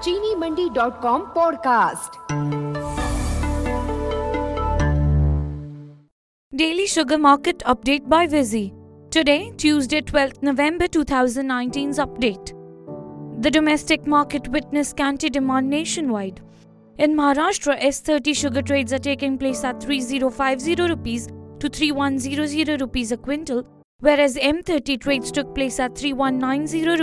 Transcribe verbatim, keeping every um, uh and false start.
चीनी Mandi dot com podcast. Daily Sugar Market Update by Vizzy. Today, Tuesday, twelfth November twenty nineteen's update. The domestic market witnessed scanty demand nationwide. In Maharashtra, S thirty sugar trades are taking place at three thousand fifty rupees to three thousand one hundred rupees a quintal, whereas M thirty trades took place at three thousand one hundred ninety